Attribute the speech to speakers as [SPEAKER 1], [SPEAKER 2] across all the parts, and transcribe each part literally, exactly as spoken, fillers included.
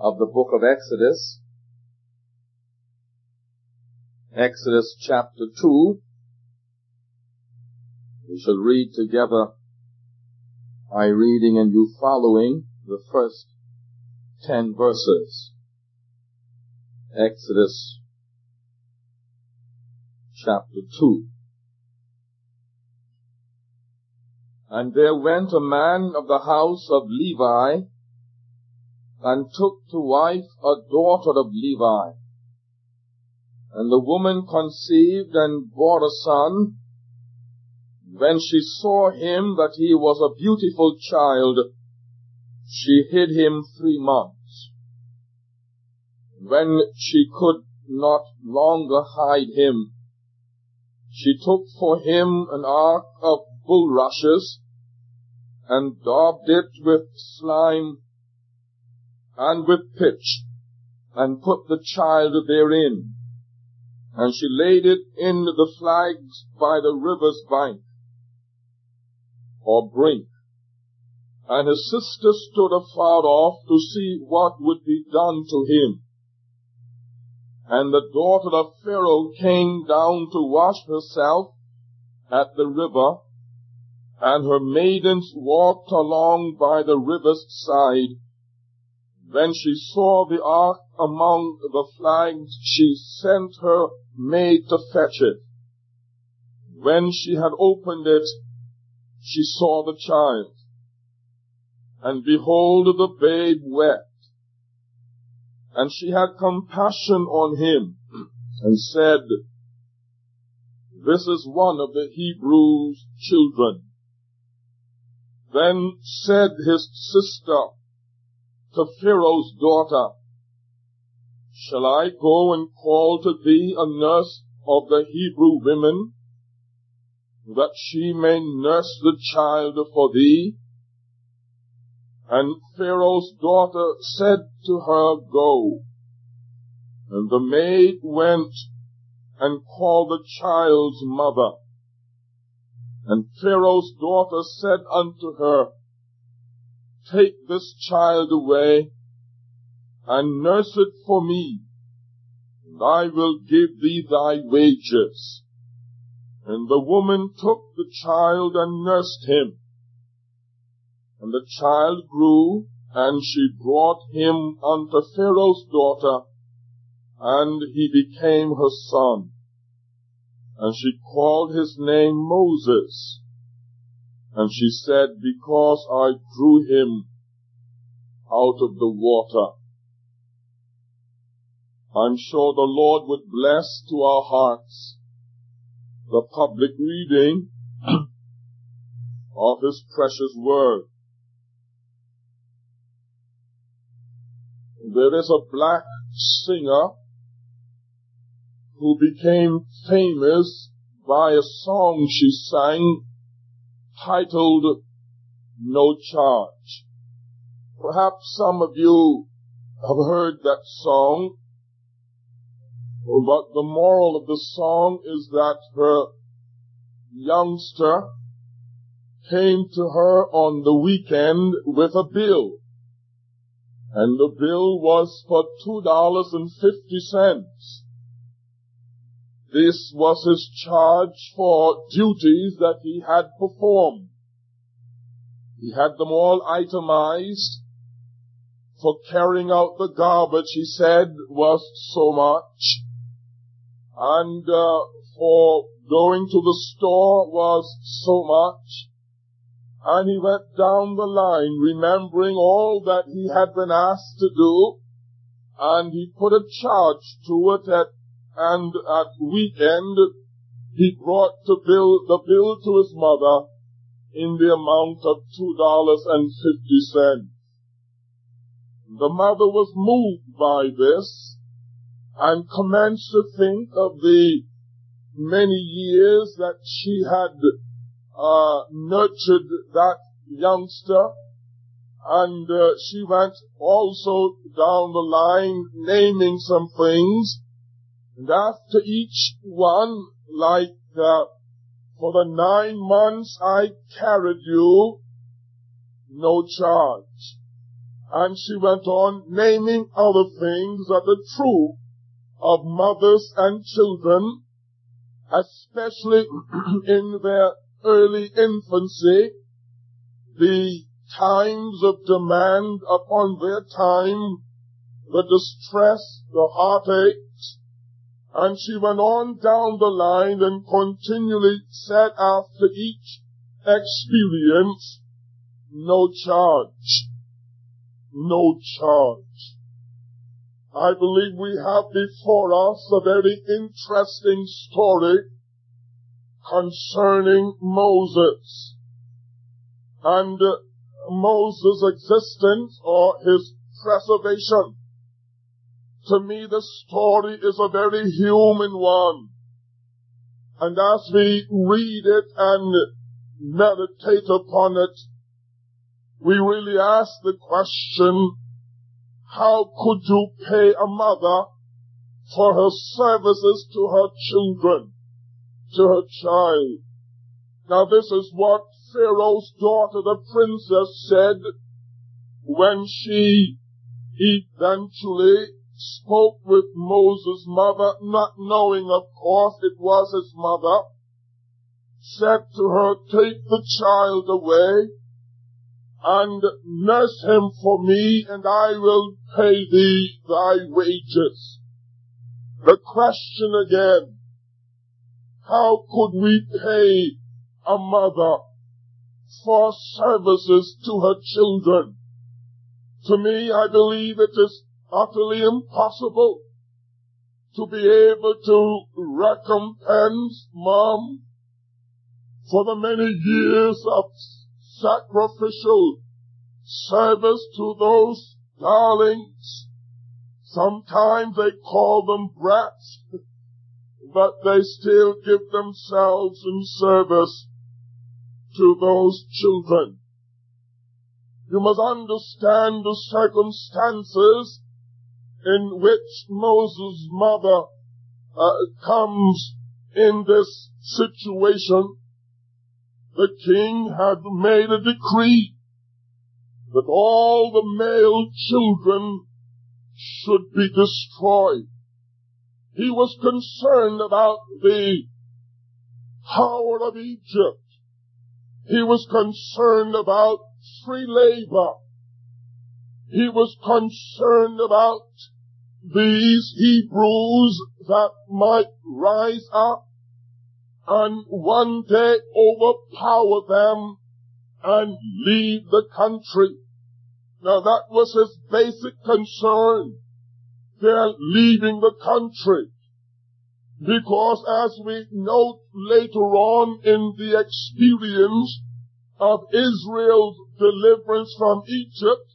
[SPEAKER 1] of the book of Exodus. Exodus chapter two. We shall read together, I reading and you following, the first ten verses. Exodus chapter two. And there went a man of the house of Levi, and took to wife a daughter of Levi. And the woman conceived and bore a son. When she saw him that he was a beautiful child, she hid him three months. When she could not longer hide him, she took for him an ark of bulrushes, and daubed it with slime and with pitch, and put the child therein. And she laid it in the flags by the river's bank, or brink. And his sister stood afar off to see what would be done to him. And the daughter of Pharaoh came down to wash herself at the river, and her maidens walked along by the river's side. When she saw the ark among the flags, she sent her maid to fetch it. When she had opened it, she saw the child, and behold, the babe wept. And she had compassion on him, and said, This is one of the Hebrews' children. Then said his sister to Pharaoh's daughter, Shall I go and call to thee a nurse of the Hebrew women, that she may nurse the child for thee? And Pharaoh's daughter said to her, Go. And the maid went and called the child's mother. And Pharaoh's daughter said unto her, Take this child away, and nurse it for me, and I will give thee thy wages. And the woman took the child and nursed him. And the child grew, and she brought him unto Pharaoh's daughter, and he became her son. And she called his name Moses. And she said, Because I drew him out of the water. I'm sure the Lord would bless to our hearts the public reading of His precious word. There is a black singer who became famous by a song she sang titled No Charge. Perhaps some of you have heard that song, but the moral of the song is that her youngster came to her on the weekend with a bill, and the bill was for two dollars and fifty cents. This was his charge for duties that he had performed. He had them all itemized. For carrying out the garbage, he said, was so much. And uh, for going to the store was so much. And he went down the line, remembering all that he had been asked to do, and he put a charge to it at And at weekend, he brought the bill, the bill to his mother in the amount of two dollars and fifty cents. The mother was moved by this and commenced to think of the many years that she had uh, nurtured that youngster. And uh, she went also down the line naming some things. And after each one, like, uh, for the nine months I carried you, no charge. And she went on naming other things that are true of mothers and children, especially in their early infancy, the times of demand upon their time, the distress, the heartaches. And she went on down the line and continually said after each experience, no charge, no charge. I believe we have before us a very interesting story concerning Moses and uh, Moses' existence or his preservation. To me, the story is a very human one. And as we read it and meditate upon it, we really ask the question, how could you pay a mother for her services to her children, to her child? Now this is what Pharaoh's daughter, the princess, said when she eventually spoke with Moses' mother, not knowing, of course, it was his mother, said to her, take the child away and nurse him for me, and I will pay thee thy wages. The question again, how could we pay a mother for services to her children? To me, I believe it is utterly impossible to be able to recompense mom for the many years of sacrificial service to those darlings. Sometimes they call them brats, but they still give themselves in service to those children. You must understand the circumstances in which Moses' mother uh, comes in this situation. The king had made a decree that all the male children should be destroyed. He was concerned about the power of Egypt. He was concerned about free labor. He was concerned about these Hebrews that might rise up and one day overpower them and leave the country. Now that was his basic concern. They're leaving the country. Because as we note later on in the experience of Israel's deliverance from Egypt,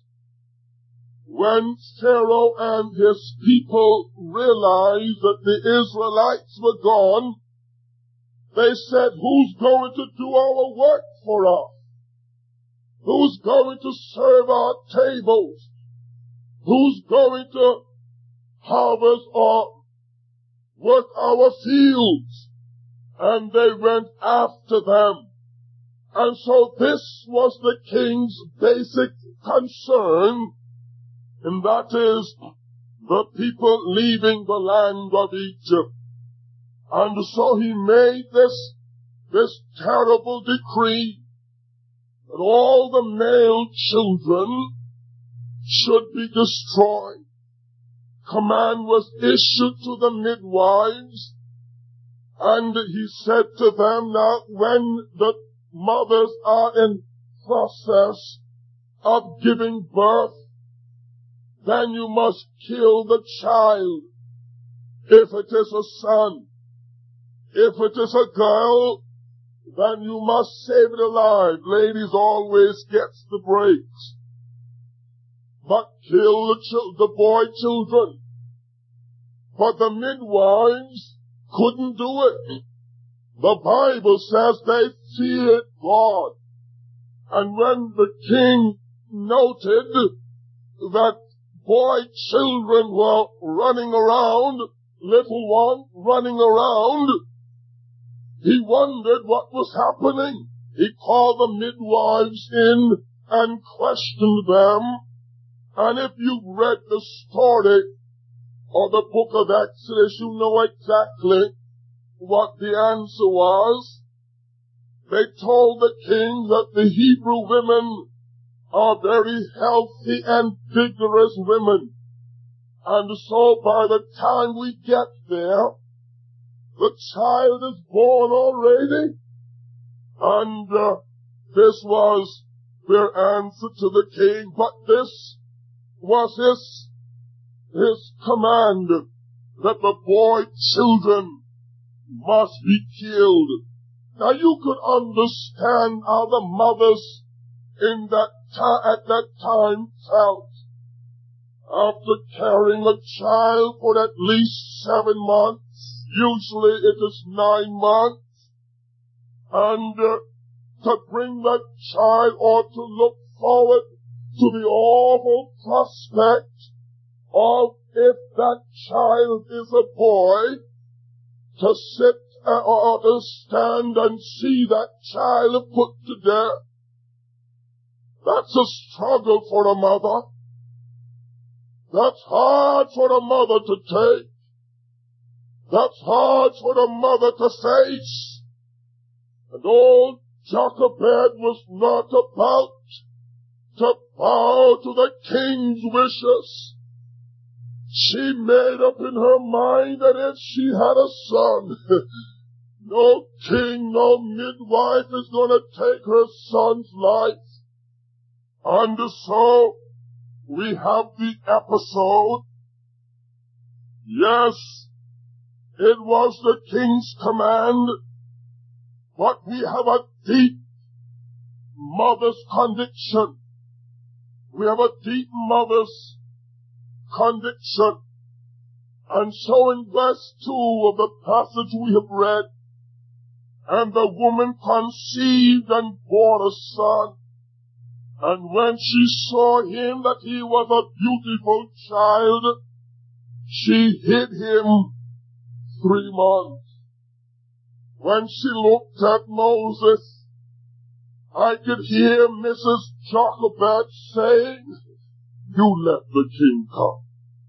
[SPEAKER 1] when Pharaoh and his people realized that the Israelites were gone, they said, who's going to do our work for us? Who's going to serve our tables? Who's going to harvest or work our fields? And they went after them. And so this was the king's basic concern, and that is the people leaving the land of Egypt. And so he made this, this terrible decree that all the male children should be destroyed. Command was issued to the midwives, and he said to them, now when the mothers are in process of giving birth, then you must kill the child. If it is a son, if it is a girl, then you must save it alive. Ladies always gets the breaks. But kill the, ch- the boy children. But the midwives couldn't do it. The Bible says they feared God. And when the king noted that boy children were running around, little one running around, he wondered what was happening. He called the midwives in and questioned them. And if you've read the story of the book of Exodus, you know exactly what the answer was. They told the king that the Hebrew women are very healthy and vigorous women. And so by the time we get there, the child is born already. And uh, this was their answer to the king. But this was his, his command, that the boy children must be killed. Now you could understand how the mothers in that time, at that time felt. After carrying a child for at least seven months, usually it is nine months, and uh, to bring that child or to look forward to the awful prospect of, if that child is a boy, to sit uh, or to stand and see that child put to death. That's a struggle for a mother. That's hard for the mother to take. That's hard for the mother to face. And old Jochebed was not about to bow to the king's wishes. She made up in her mind that if she had a son, no king, no midwife is going to take her son's life. And so we have the episode. Yes, it was the king's command, but we have a deep mother's conviction. We have a deep mother's conviction. And so in verse two of the passage we have read, and the woman conceived and bore a son. And when she saw him that he was a beautiful child, she hid him three months. When she looked at Moses, I could hear Missus Jochebed saying, you let the king come.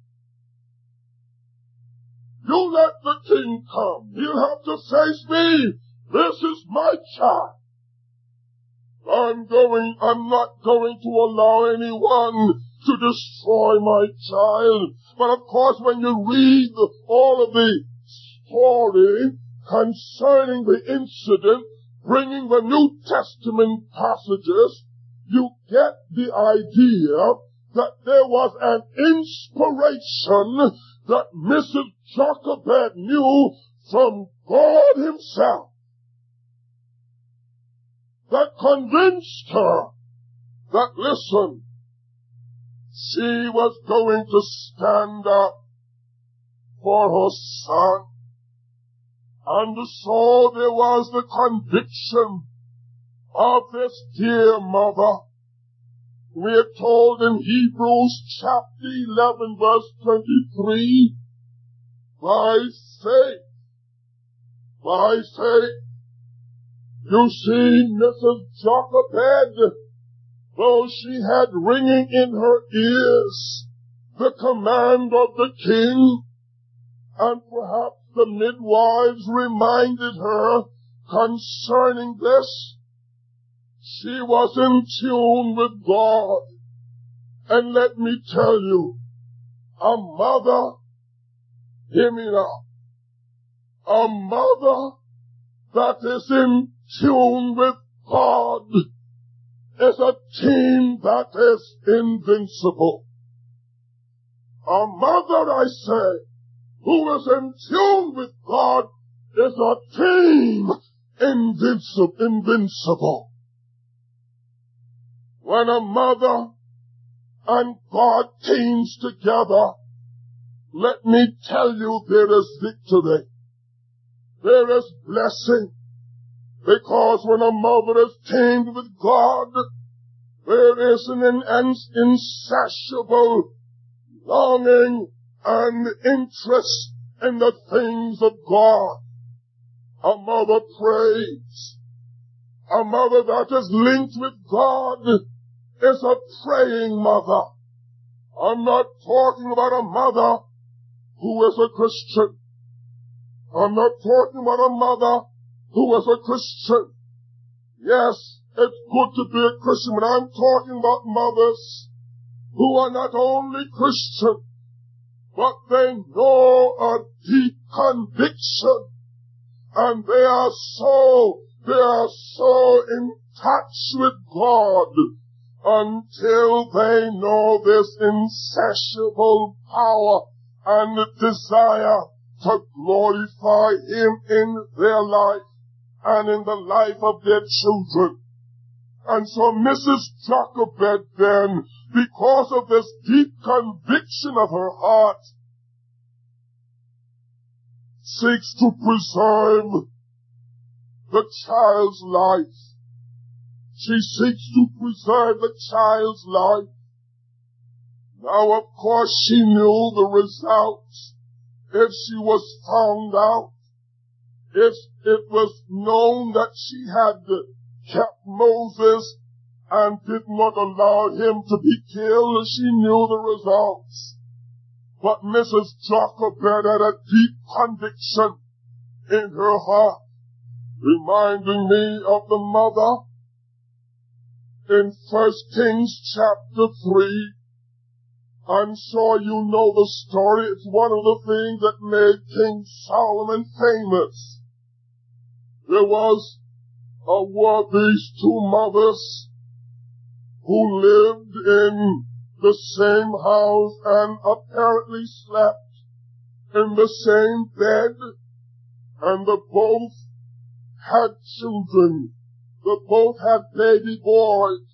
[SPEAKER 1] You let the king come. He'll have to face me. This is my child. I'm going, I'm not going to allow anyone to destroy my child. But of course, when you read all of the story concerning the incident, bringing the New Testament passages, you get the idea that there was an inspiration that Missus Jochebed knew from God himself, that convinced her that, listen, she was going to stand up for her son. And so there was the conviction of this dear mother. We are told in Hebrews chapter eleven verse twenty-three, by faith, by faith, you see, Missus Jochebed, though she had ringing in her ears the command of the king, and perhaps the midwives reminded her concerning this, she was in tune with God. And let me tell you, a mother, hear me now, a mother that is in tune with God is a team that is invincible. A mother, I say, who is in tune with God is a team invincible. invincible. When a mother and God teams together, let me tell you, there is victory. There is blessing. Because when a mother is teamed with God, there is an insatiable longing and interest in the things of God. A mother prays. A mother that is linked with God is a praying mother. I'm not talking about a mother who is a Christian. I'm not talking about a mother who is a Christian. Yes, it's good to be a Christian, but I'm talking about mothers who are not only Christian, but they know a deep conviction, and they are so, they are so in touch with God until they know this insatiable power and desire to glorify Him in their life and in the life of their children. And so Missus Jochebed then, because of this deep conviction of her heart, seeks to preserve the child's life. She seeks to preserve the child's life. Now, of course, she knew the results if she was found out. If it was known that she had kept Moses and did not allow him to be killed, she knew the results. But Missus Jochebed had a deep conviction in her heart, reminding me of the mother in First Kings chapter three. I'm sure you know the story. It's one of the things that made King Solomon famous. There was a were these two mothers who lived in the same house and apparently slept in the same bed, and they both had children. They both had baby boys.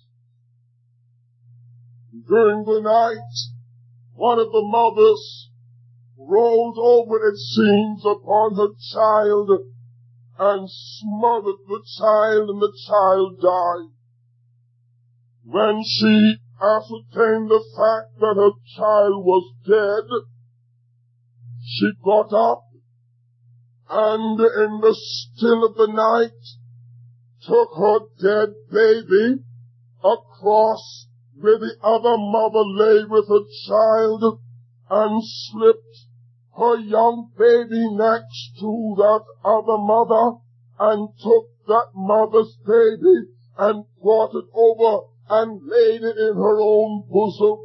[SPEAKER 1] During the night, one of the mothers rolled over, it seems, upon her child and smothered the child, and the child died. When she ascertained the fact that her child was dead, she got up and in the still of the night took her dead baby across where the other mother lay with her child and slipped her young baby next to that other mother and took that mother's baby and brought it over and laid it in her own bosom.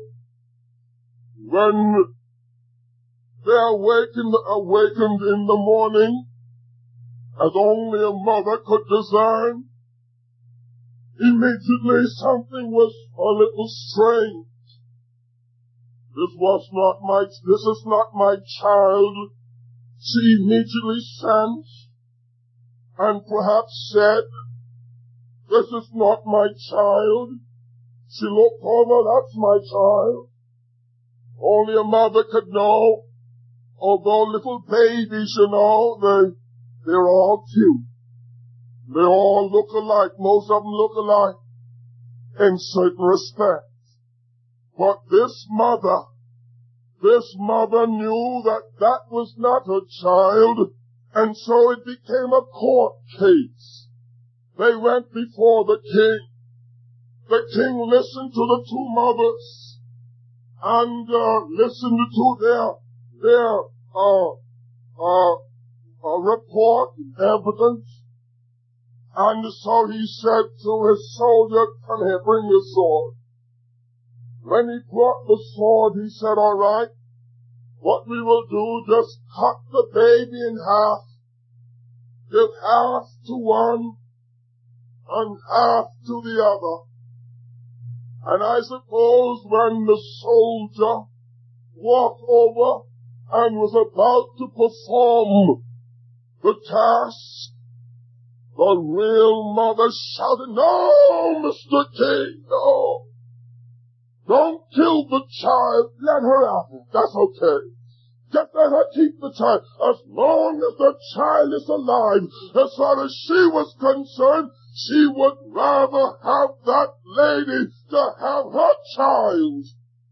[SPEAKER 1] When they awakened, awakened in the morning, as only a mother could discern, immediately something was a little strange. This was not my, this is not my child, she immediately sensed and perhaps said, this is not my child. She looked over, that's my child. Only a mother could know, although little babies, you know, they, they're all cute. They all look alike. Most of them look alike in certain respects. But this mother, this mother knew that that was not her child, and so it became a court case. They went before the king. The king listened to the two mothers and uh, listened to their their uh, uh, uh, report and evidence. And so he said to his soldier, come here, bring your sword. When he brought the sword, he said, all right, what we will do, just cut the baby in half, give half to one and half to the other. And I suppose when the soldier walked over and was about to perform the task, the real mother shouted, no, Mister King, no. Don't kill the child. Let her have it. That's okay. Just let her keep the child. As long as the child is alive, as far as she was concerned, she would rather have that lady to have her child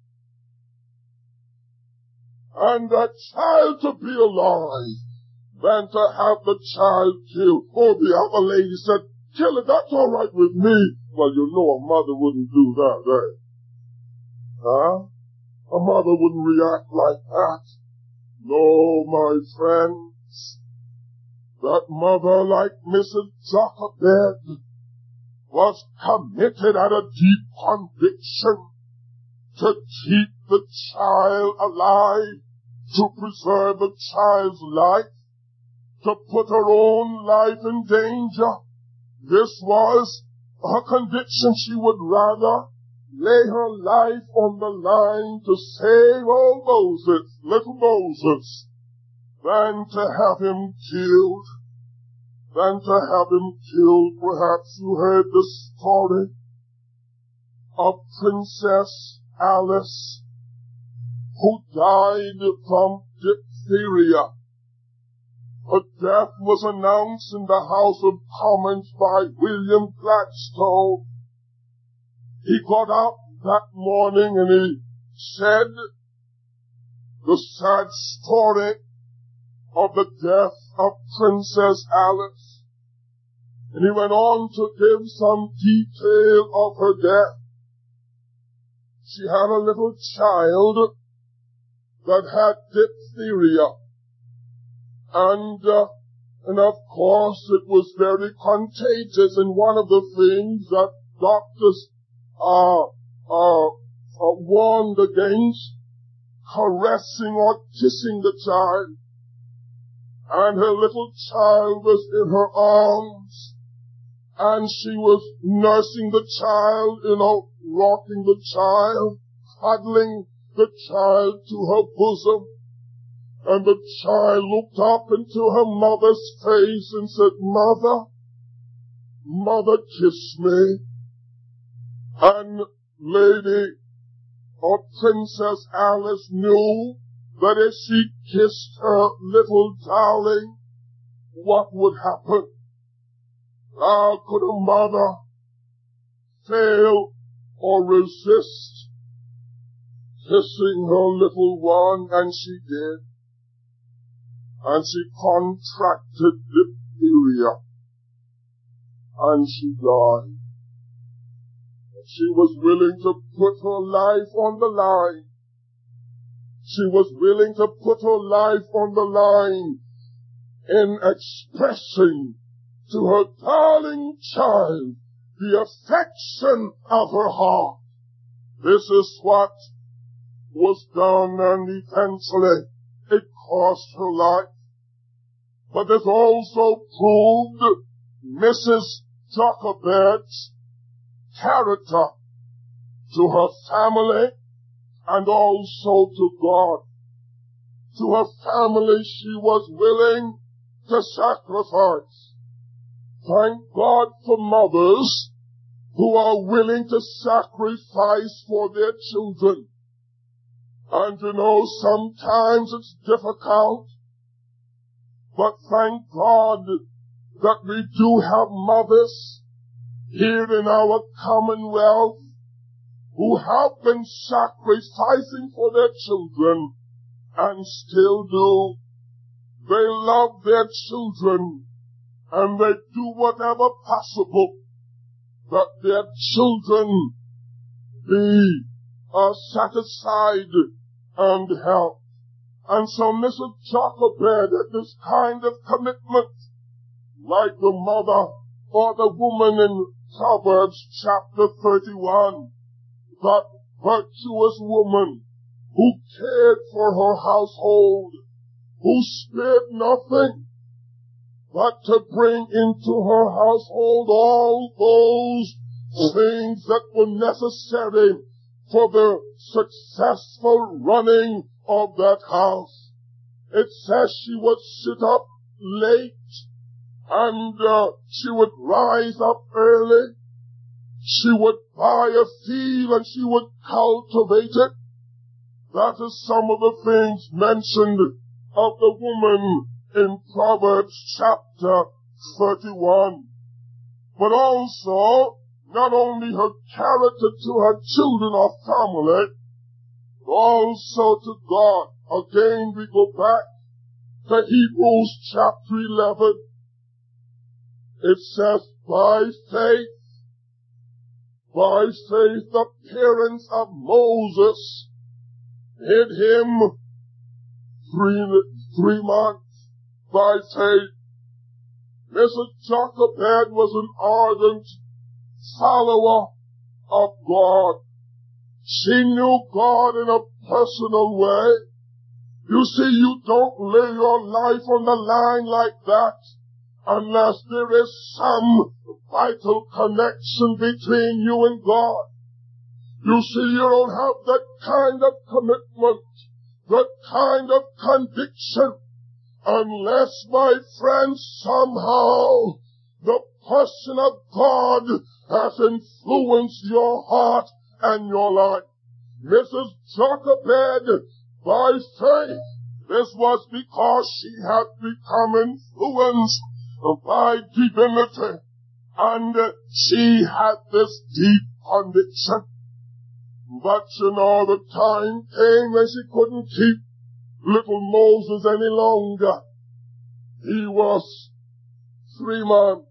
[SPEAKER 1] and that child to be alive than to have the child killed. Oh, the other lady said, kill it, that's all right with me. Well, you know a mother wouldn't do that, eh? Huh? A mother wouldn't react like that. No, my friends. That mother, like Missus Jochebed, was committed at a deep conviction to keep the child alive, to preserve the child's life, to put her own life in danger. This was her conviction. She would rather lay her life on the line to save old Moses, little Moses, than to have him killed. Than to have him killed. Perhaps you heard the story of Princess Alice, who died from diphtheria. Her death was announced in the House of Commons by William Gladstone. He got up that morning and he said the sad story of the death of Princess Alice. And he went on to give some detail of her death. She had a little child that had diphtheria. And, uh, and of course it was very contagious. And one of the things that doctors Uh, uh, uh, warned against caressing or kissing the child. And her little child was in her arms, and she was nursing the child, you know, rocking the child, cuddling the child to her bosom. And the child looked up into her mother's face and said, "Mother, Mother, kiss me." And Lady or Princess Alice knew that if she kissed her little darling, what would happen? How could a mother fail or resist kissing her little one? And she did. And she contracted diphtheria. And she died. She was willing to put her life on the line. She was willing to put her life on the line in expressing to her darling child the affection of her heart. This is what was done, and eventually it cost her life. But this also proved Missus Jochebed's character to her family and also to God. To her family she was willing to sacrifice. Thank God for mothers who are willing to sacrifice for their children. And you know, sometimes it's difficult, but thank God that we do have mothers here in our Commonwealth who have been sacrificing for their children and still do. They love their children and they do whatever possible that their children be uh, satisfied and helped. And so Missus Jochebed had this kind of commitment, like the mother or the woman in Proverbs chapter thirty-one, that virtuous woman who cared for her household, who spared nothing but to bring into her household all those things that were necessary for the successful running of that house. It says she would sit up late and uh, she would rise up early. She would buy a field and she would cultivate it. That is some of the things mentioned of the woman in Proverbs chapter thirty-one. But also, not only her character to her children or family, but also to God. Again, we go back to Hebrews chapter eleven. It says, by faith, by faith, the parents of Moses hid him three, three months by faith. Missus Jochebed was an ardent follower of God. She knew God in a personal way. You see, you don't lay your life on the line like that unless there is some vital connection between you and God. You see, you don't have that kind of commitment, that kind of conviction, unless, my friends, somehow the person of God has influenced your heart and your life. Missus Jochebed, by faith, this was because she had become influenced by divinity, and she had this deep conviction. But you know, the time came when she couldn't keep little Moses any longer. He was three months.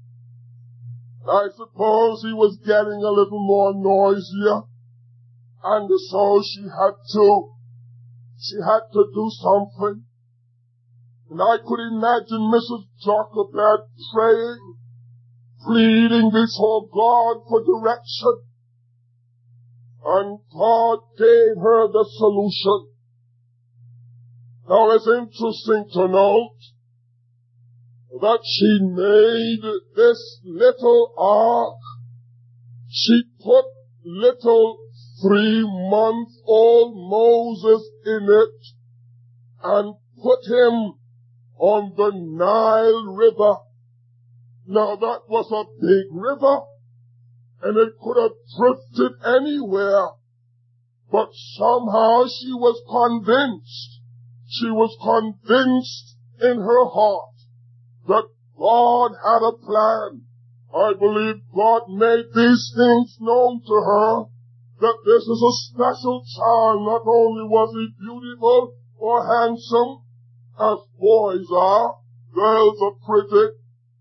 [SPEAKER 1] I suppose he was getting a little more noisier, and so she had to She had to do something. And I could imagine Missus Jochebed praying, pleading before God for direction. And God gave her the solution. Now it's interesting to note that she made this little ark. She put little three-month-old Moses in it and put him on the Nile River. Now that was a big river, and it could have drifted anywhere, but somehow she was convinced, she was convinced in her heart that God had a plan. I believe God made these things known to her, that this is a special child. Not only was he beautiful or handsome, as boys are, girls are pretty.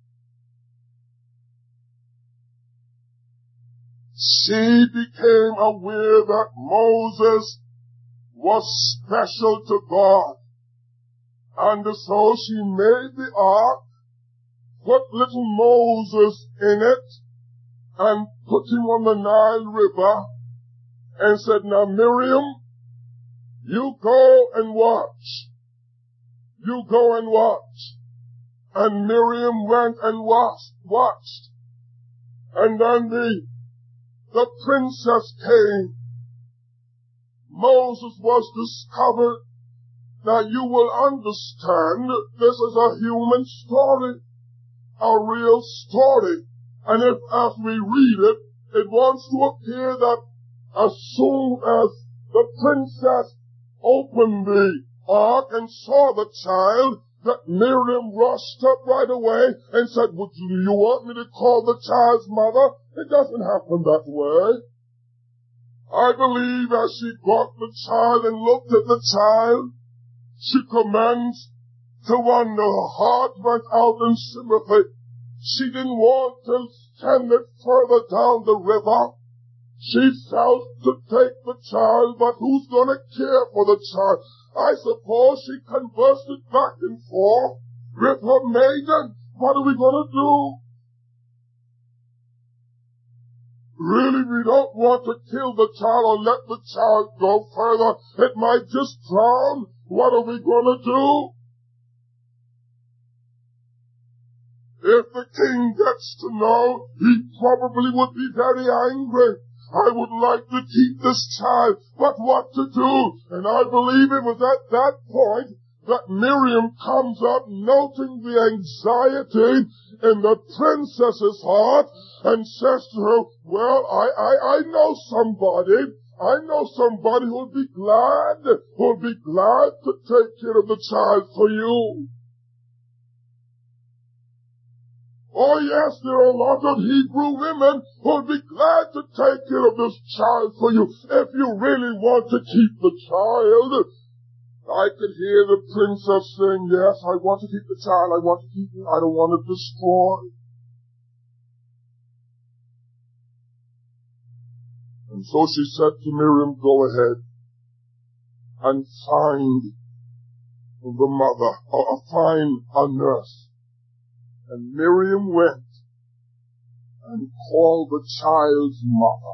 [SPEAKER 1] She became aware that Moses was special to God. And so she made the ark, put little Moses in it, and put him on the Nile River, and said, now Miriam, you go and watch. You go and watch. And Miriam went and watched, watched. And then the, the princess came. Moses was discovered. Now you will understand this is a human story, a real story. And if as we read it, it wants to appear that as soon as the princess opened the ark and saw the child, that Miriam rushed up right away and said, would you, you want me to call the child's mother? It doesn't happen that way. I believe as she got the child and looked at the child, she commenced to wonder. Her heart went out in sympathy. She didn't want to send it further down the river. She felt to take the child, but who's going to care for the child? I suppose she conversed it back and forth with her maiden. What are we going to do? Really, we don't want to kill the child or let the child go further. It might just drown. What are we going to do? If the king gets to know, he probably would be very angry. I would like to keep this child, but what to do? And I believe it was at that point that Miriam comes up, noting the anxiety in the princess's heart, and says to her, well, I, I, I know somebody, I know somebody who'll be glad, who'll be glad to take care of the child for you. Oh yes, there are a lot of Hebrew women who'll be glad to take care of this child for you if you really want to keep the child. I could hear the princess saying, yes, I want to keep the child, I want to keep it, I don't want to destroy. And so she said to Miriam, go ahead. and find the mother, or find a nurse. And Miriam went and called the child's mother,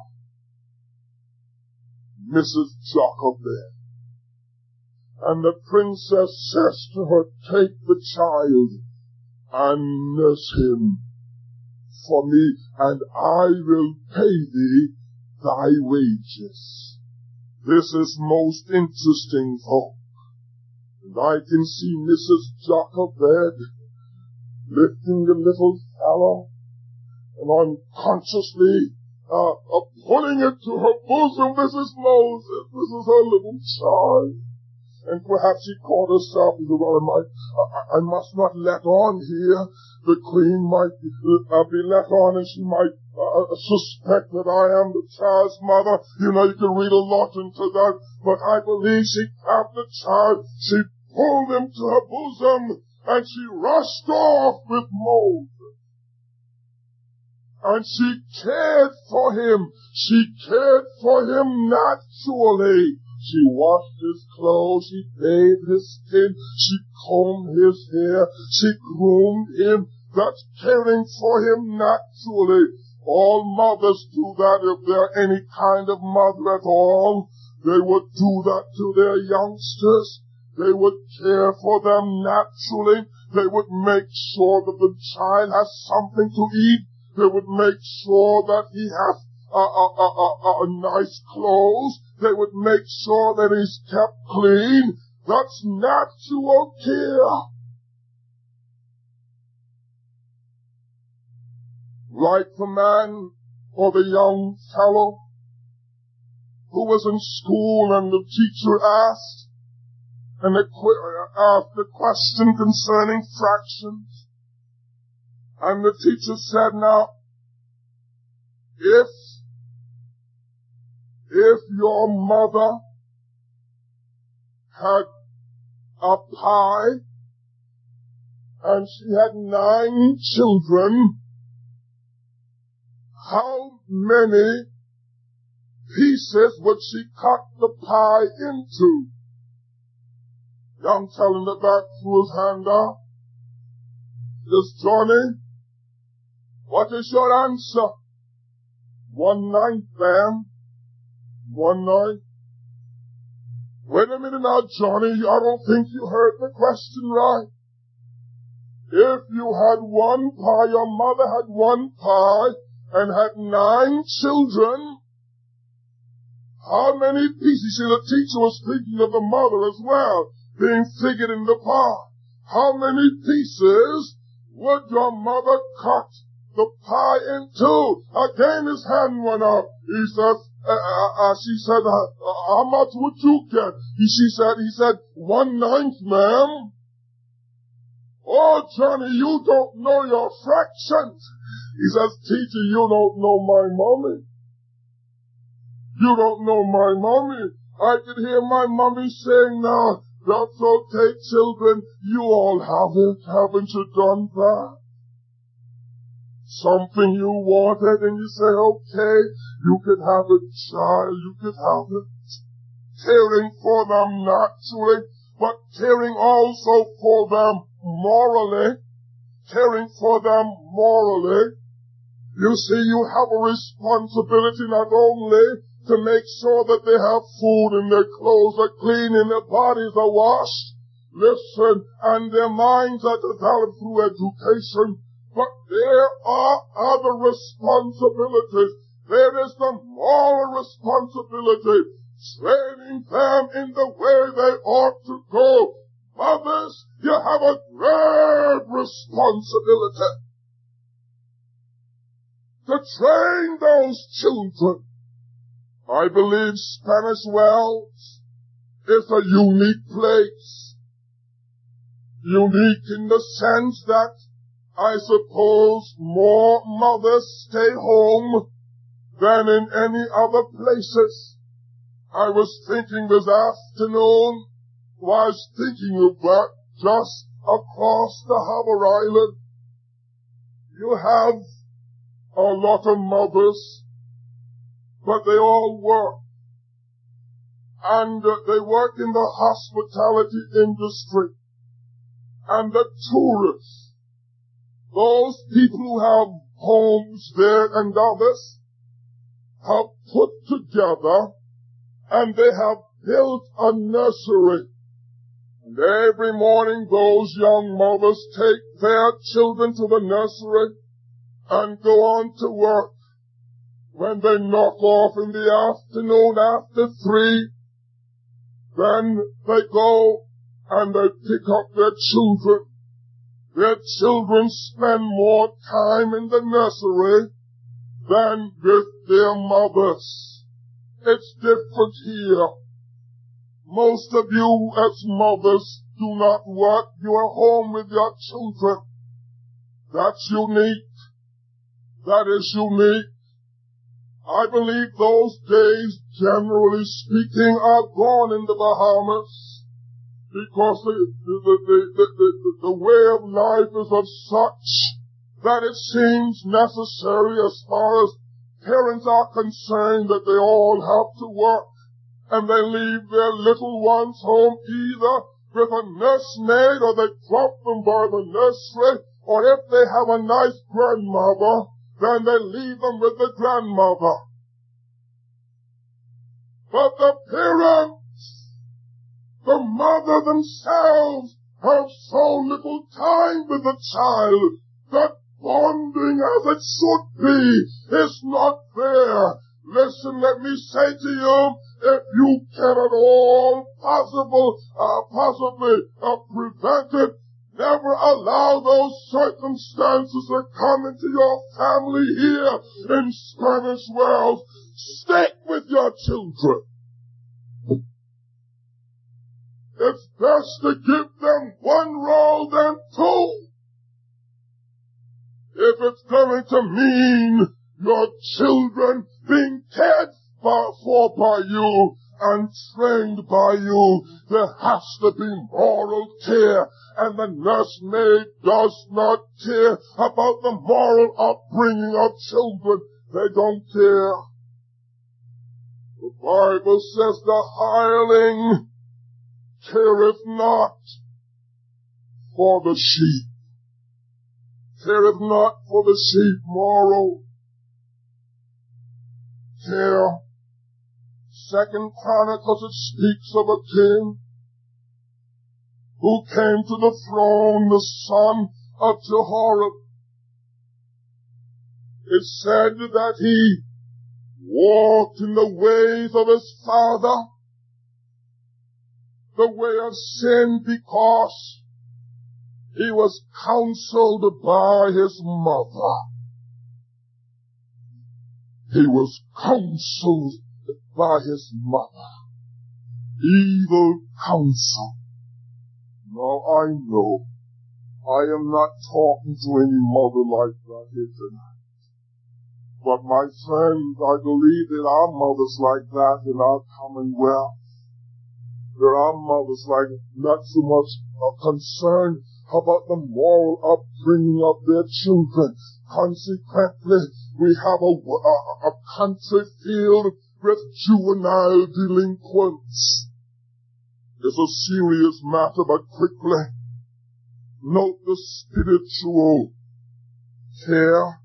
[SPEAKER 1] Missus Jochebed. And the princess says to her, take the child and nurse him for me, and I will pay thee thy wages. This is most interesting, folks. And I can see Missus Jochebed lifting the little fellow and unconsciously uh, uh, pulling it to her bosom. This is Moses. This is her little child. And perhaps she caught herself and said, well, I, might, I, I must not let on here. The queen might uh, be let on, and she might uh, suspect that I am the child's mother. You know, you can read a lot into that. But I believe she grabbed the child, she pulled him to her bosom, and she rushed off with Moses. And she cared for him. She cared for him naturally. She washed his clothes, she bathed his skin, she combed his hair, she groomed him. That's caring for him naturally. All mothers do that. If they're any kind of mother at all, they would do that to their youngsters. They would care for them naturally. They would make sure that the child has something to eat. They would make sure that he has a, a, a, a, a nice clothes. They would make sure that he's kept clean. That's natural care. Like the man or the young fellow who was in school and the teacher asked, and they asked a question concerning fractions. And the teacher said, now, if If your mother had a pie and she had nine children, how many pieces would she cut the pie into? Young fellow in the back threw his hand up. Says, Johnny, what is your answer? One ninth, ma'am. One night. Wait a minute now, Johnny. I don't think you heard the question right. If you had one pie, your mother had one pie and had nine children, how many pieces? See, the teacher was thinking of the mother as well, being figured in the pie. How many pieces would your mother cut the pie into? Again, his hand went up. He says, Uh, uh, uh, she said, uh, uh, how much would you get? He, she said, he said, one ninth, ma'am. Oh, Johnny, you don't know your fractions. He says, teacher, you don't know my mommy. You don't know my mommy. I could hear my mommy saying now, that's okay, children, you all have it. Haven't you done that? Something you wanted, and you say, okay, you could have a child, you could have it. Caring for them naturally, but caring also for them morally. Caring for them morally. You see, you have a responsibility not only to make sure that they have food and their clothes are clean and their bodies are washed. Listen, and their minds are developed through education. But there are other responsibilities. There is the moral responsibility, training them in the way they ought to go. Mothers, you have a great responsibility to train those children. I believe Spanish Wells is a unique place. Unique in the sense that I suppose more mothers stay home than in any other places. I was thinking this afternoon, was thinking of that just across the Harbor Island. You have a lot of mothers, but they all work. and uh, they work in the hospitality industry. And the tourists, those people who have homes there and others, have put together and they have built a nursery. And every morning those young mothers take their children to the nursery and go on to work. When they knock off in the afternoon after three, then they go and they pick up their children. Their children spend more time in the nursery than with their mothers. It's different here. Most of you as mothers do not work. You are home with your children. That's unique. That is unique. I believe those days, generally speaking, are gone in the Bahamas, because the, the, the, the, the, the way of life is of such that it seems necessary, as far as parents are concerned, that they all have to work, and they leave their little ones home either with a nursemaid, or they drop them by the nursery, or if they have a nice grandmother, then they leave them with the grandmother. But the parents, the mother themselves, have so little time with the child that bonding as it should be is not there. Listen, let me say to you, if you can at all possible, uh, possibly uh, prevent it, never allow those circumstances to come into your family here in Spanish Wells. Stick with your children. It's best to give them one role than two. If it's going to mean your children being cared for by you and trained by you, there has to be moral care, and the nursemaid does not care about the moral upbringing of children. They don't care. The Bible says the hireling careth not for the sheep. Careth not for the sheep. Moral care. Second Chronicles, it speaks of a king who came to the throne, the son of Jehoram. It said that he walked in the ways of his father, the way of sin, because he was counseled by his mother. He was counseled by his mother. Evil counsel. Now I know I am not talking to any mother like that here tonight. But my friends, I believe there are mothers like that in our commonwealth. There are mothers like not so much uh, concerned about the moral upbringing of their children. Consequently, we have a, a, a country filled with juvenile delinquents. It's a serious matter, but quickly note the spiritual care.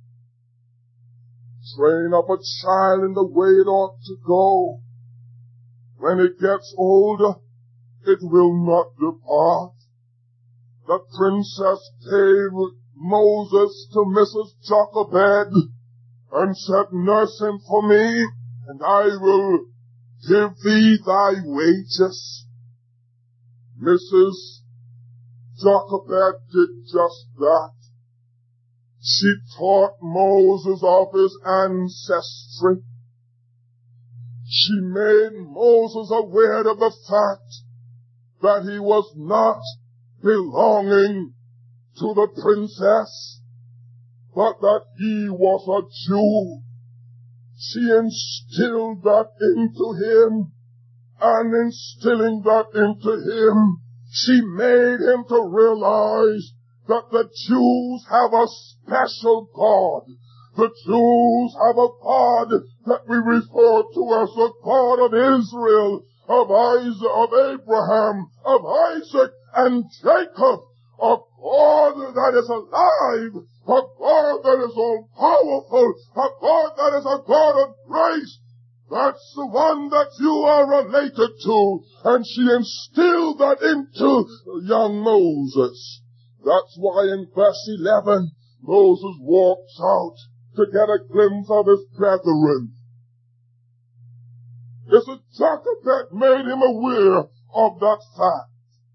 [SPEAKER 1] Train up a child in the way it ought to go. When it gets older, it will not depart. The princess gave Moses to Missus Jochebed and said, nurse him for me, and I will give thee thy wages. Missus Jochebed did just that. She taught Moses of his ancestry. She made Moses aware of the fact that he was not belonging to the princess, but that he was a Jew. She instilled that into him, and instilling that into him, she made him to realize that the Jews have a special God. The Jews have a God that we refer to as the God of Israel. of Isaac, of Abraham, of Isaac, and Jacob, a God that is alive, a God that is all-powerful, a God that is a God of grace. That's the one that you are related to. And she instilled that into young Moses. That's why in verse eleven, Moses walks out to get a glimpse of his brethren. It's a Jochebed made him aware of that fact.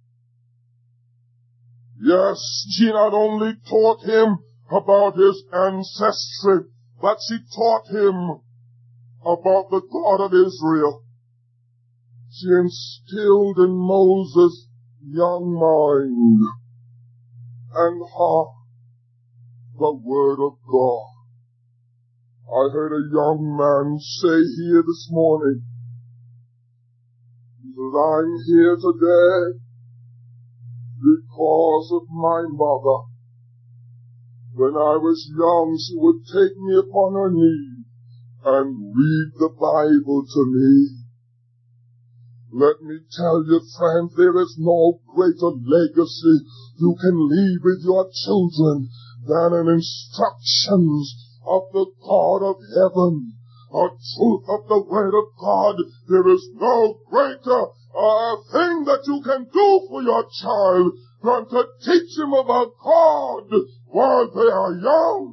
[SPEAKER 1] Yes, she not only taught him about his ancestry, but she taught him about the God of Israel. She instilled in Moses' young mind and heart the Word of God. I heard a young man say here this morning, he says, I'm here today because of my mother. When I was young, she would take me upon her knee and read the Bible to me. Let me tell you, friends, there is no greater legacy you can leave with your children than an instructions of the God of heaven, a truth of the Word of God. There is no greater uh, thing that you can do for your child than to teach him about God while they are young.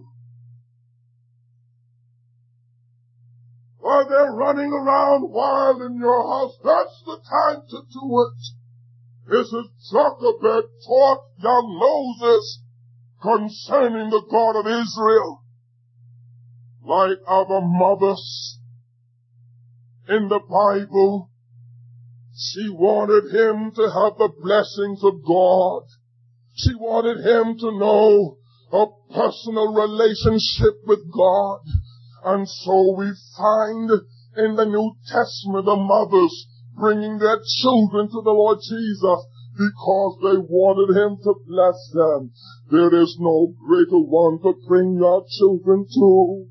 [SPEAKER 1] While they're running around wild in your house, that's the time to do it. Missus Jochebed taught young Moses concerning the God of Israel. Like other mothers in the Bible, she wanted him to have the blessings of God. She wanted him to know a personal relationship with God. And so we find in the New Testament the mothers bringing their children to the Lord Jesus because they wanted him to bless them. There is no greater one to bring your children to.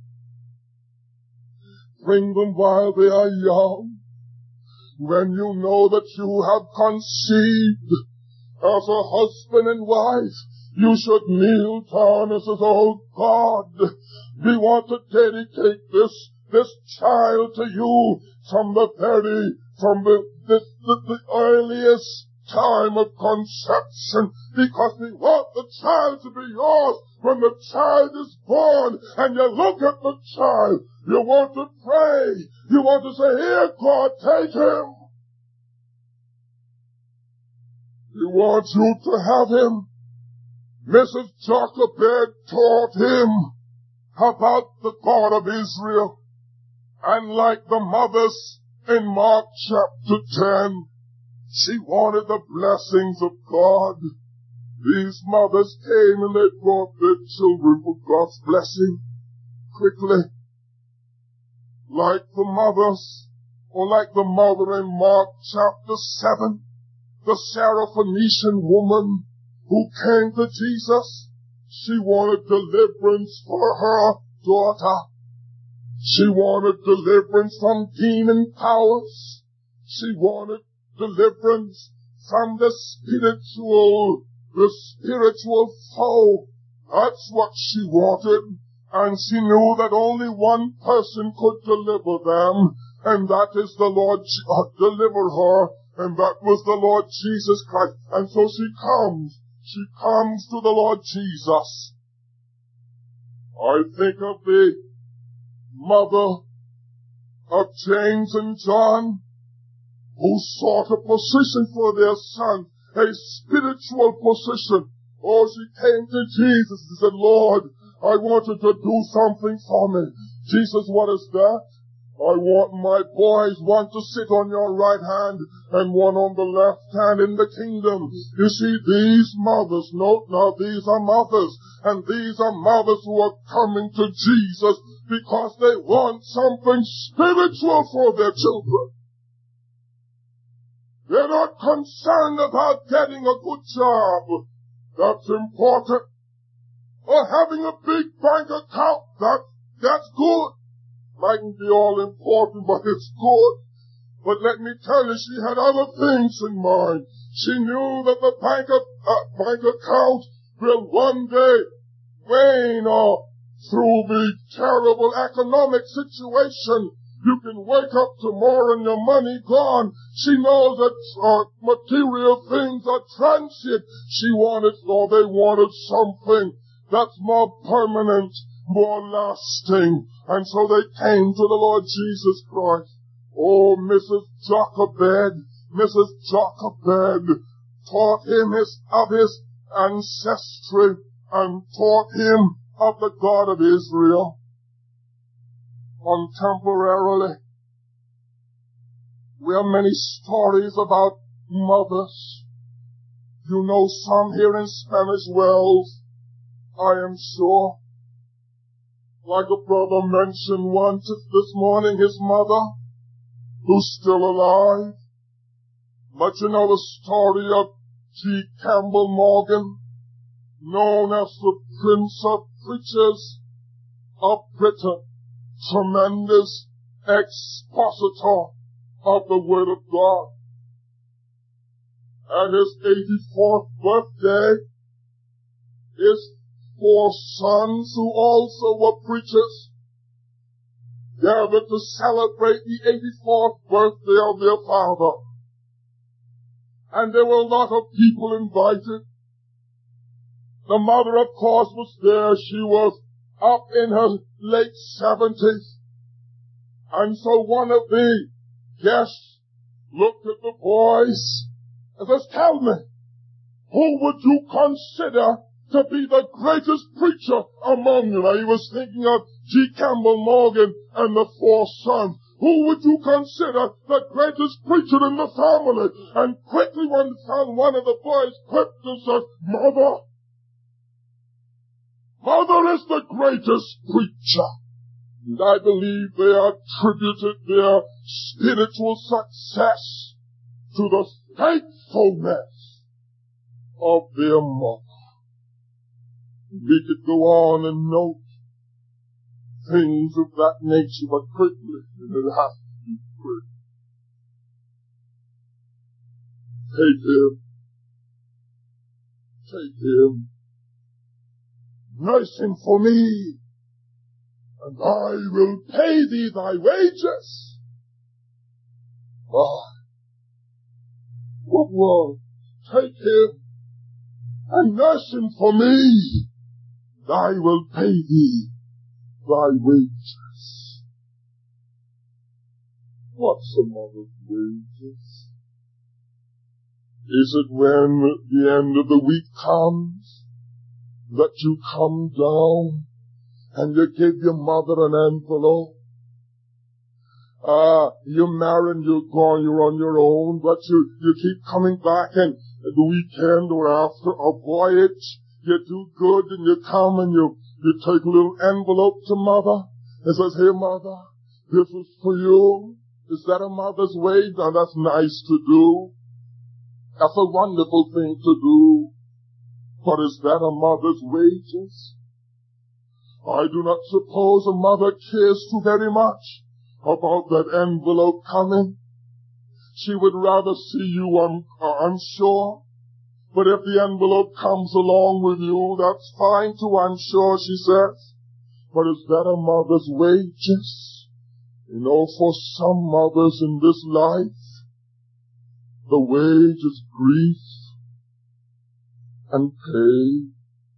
[SPEAKER 1] Bring them while they are young. When you know that you have conceived as a husband and wife, you should kneel down and say, oh God, we want to dedicate this, this child to you from the very, from the, the, the, the earliest time of conception, because we want the child to be yours when the child is born and you look at the child. You want to pray. You want to say, here, God, take him. He wants you to have him. Missus Jochebed taught him about the God of Israel. And like the mothers in Mark chapter ten, she wanted the blessings of God. These mothers came and they brought their children for God's blessing quickly. Like the mothers, or like the mother in Mark chapter seven, the Syrophoenician woman who came to Jesus, she wanted deliverance for her daughter. She wanted deliverance from demon powers. She wanted deliverance from the spiritual, the spiritual foe. That's what she wanted. And she knew that only one person could deliver them, and that is the Lord, uh, deliver her, and that was the Lord Jesus Christ. And so she comes. She comes to the Lord Jesus. I think of the mother of James and John, who sought a position for their son, a spiritual position. Oh, she came to Jesus and said, Lord, I want you to do something for me. Jesus, what is that? I want my boys, one to sit on your right hand and one on the left hand in the kingdom. You see, these mothers, note now, these are mothers, and these are mothers who are coming to Jesus because they want something spiritual for their children. They're not concerned about getting a good job. That's important. Or having a big bank account. That, that's good. Mightn't be all important, but it's good. But let me tell you, she had other things in mind. She knew that the bank, of, uh, bank account will one day wane, or through the terrible economic situation, you can wake up tomorrow and your money gone. She knows that uh, material things are transient. She wanted, or they wanted something that's more permanent, more lasting. And so they came to the Lord Jesus Christ. Oh, Missus Jochebed, Missus Jochebed taught him his, of his ancestry and taught him of the God of Israel. Contemporarily, we have many stories about mothers. You know some here in Spanish Wells, I am sure. Like a brother mentioned once this morning, his mother, who's still alive. But you know the story of G. Campbell Morgan, known as the Prince of Preachers of Britain, tremendous expositor of the Word of God. At his eighty-fourth birthday, his four sons, who also were preachers, gathered to celebrate the eighty-fourth birthday of their father. And there were a lot of people invited. The mother, of course, was there. She was up in her late seventies. And so one of the guests looked at the boys and says, tell me, who would you consider to be the greatest preacher among you? Now, he was thinking of G. Campbell Morgan and the four sons. Who would you consider the greatest preacher in the family? And quickly one found one of the boys quipped and said, Mother. Mother is the greatest preacher. And I believe they attributed their spiritual success to the faithfulness of their mother. We could go on and note things of that nature, but quickly, and it has to be quick. Take him. Take him. Nurse him for me, and I will pay thee thy wages. Ah, what word? Take him and nurse him for me, and I will pay thee thy wages. What's a mother's wages? Is it when the end of the week comes that you come down and you give your mother an envelope? Ah, uh, you're married and you're gone, you're on your own, but you, you keep coming back, and the weekend or after a voyage, you do good and you come and you You take a little envelope to mother and says, hey mother, this is for you. Is that a mother's wage? Now that's nice to do. That's a wonderful thing to do. But is that a mother's wages? I do not suppose a mother cares too very much about that envelope coming. She would rather see you un- uh, unsure. But if the envelope comes along with you, that's fine too, I'm sure, she says. But is that a mother's wages? You know, for some mothers in this life, the wage is grief and pain.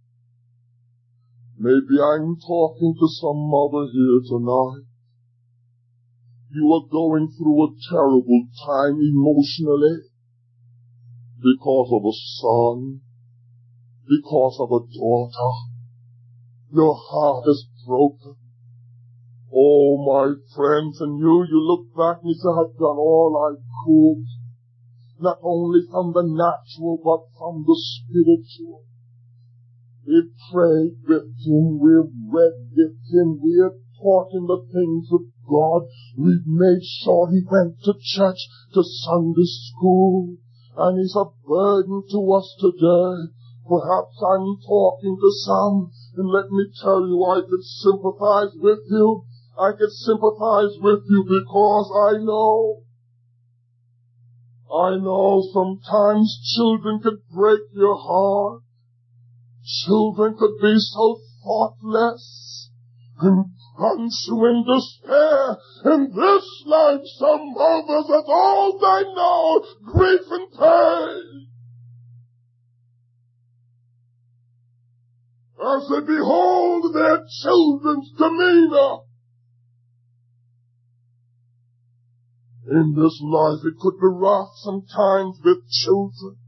[SPEAKER 1] Maybe I'm talking to some mother here tonight. You are going through a terrible time emotionally. Because of a son, because of a daughter, your heart is broken. Oh, my friends, and you, you look back and you say, I've done all I could, not only from the natural, but from the spiritual. We've prayed with him, we've read with him, we've taught him the things of God, we've made sure he went to church, to Sunday school. And he's a burden to us today. Perhaps I'm talking to some, and let me tell you, I could sympathize with you. I could sympathize with you because I know I know sometimes children could break your heart. Children could be so thoughtless and plunge you in despair. In this life, some mothers, that's all they know, grief and pain. As they behold their children's demeanor. In this life, it could be rough sometimes with children.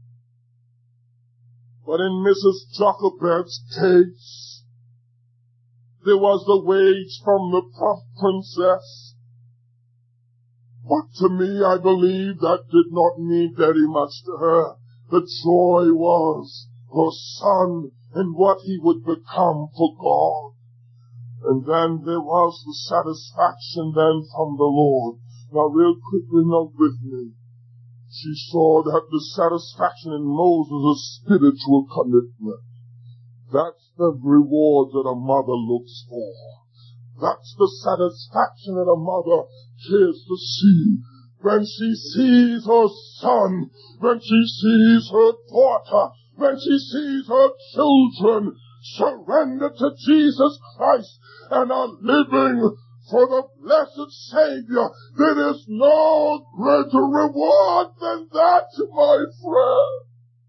[SPEAKER 1] But in Missus Jochebed's case, there was the wage from the princess. But to me, I believe that did not mean very much to her. The joy was her son and what he would become for God. And then there was the satisfaction then from the Lord. Now real quickly note with me. She saw that the satisfaction in Moses' spiritual commitment. That's the reward that a mother looks for. That's the satisfaction that a mother cares to see. When she sees her son, when she sees her daughter, when she sees her children surrender to Jesus Christ and are living for the blessed Savior, there is no greater reward than that, my friend.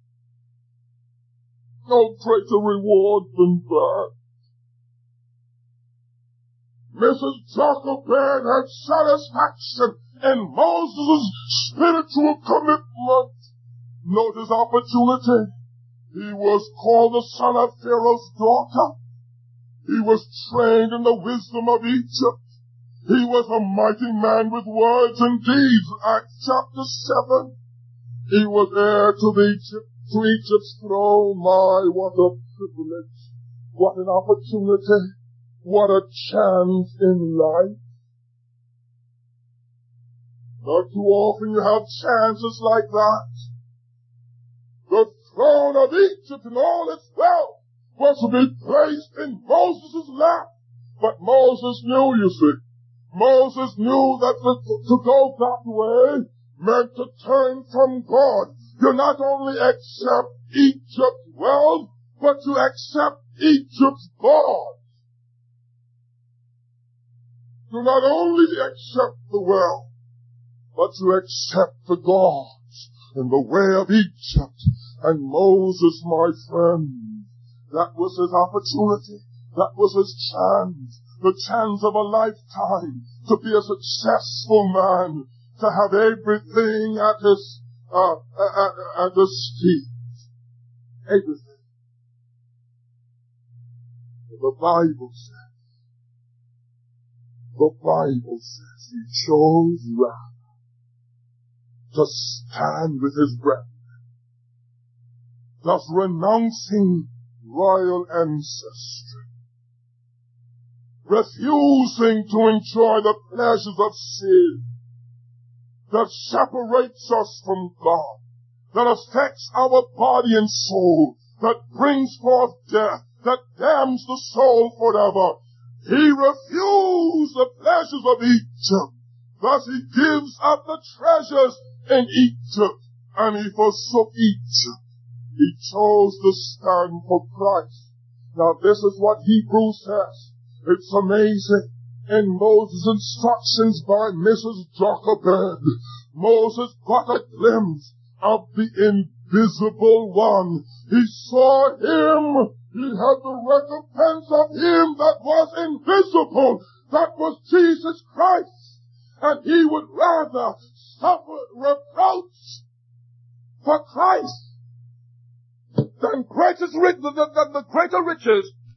[SPEAKER 1] No greater reward than that. Missus Jochebed had satisfaction in Moses' spiritual commitment. Note his opportunity. He was called the son of Pharaoh's daughter. He was trained in the wisdom of Egypt. He was a mighty man with words and deeds. Acts chapter seven. He was heir to the Egypt, to Egypt's throne. My, what a privilege. What an opportunity. What a chance in life. Not too often you have chances like that. The throne of Egypt and all its wealth was to be placed in Moses' lap. But Moses knew, you see. Moses knew that to, to go that way meant to turn from God. You not only accept Egypt's wealth, but you accept Egypt's God. You not only accept the wealth, but you accept the gods in the way of Egypt. And Moses, my friend, that was his opportunity. That was his chance. The chance of a lifetime to be a successful man, to have everything at his, uh, at, at his feet. Everything. The Bible says, the Bible says he chose rather to stand with his brethren, thus renouncing royal ancestry, refusing to enjoy the pleasures of sin that separates us from God, that affects our body and soul, that brings forth death, that damns the soul forever. He refused the pleasures of Egypt. Thus he gives up the treasures in Egypt, and he forsook Egypt. He chose to stand for Christ. Now this is what Hebrews says. It's amazing. In Moses' instructions by Missus Jochebed, Moses got a glimpse of the invisible one. He saw him. He had the recompense of him that was invisible. That was Jesus Christ. And he would rather suffer reproach for Christ than greatest, than the greater riches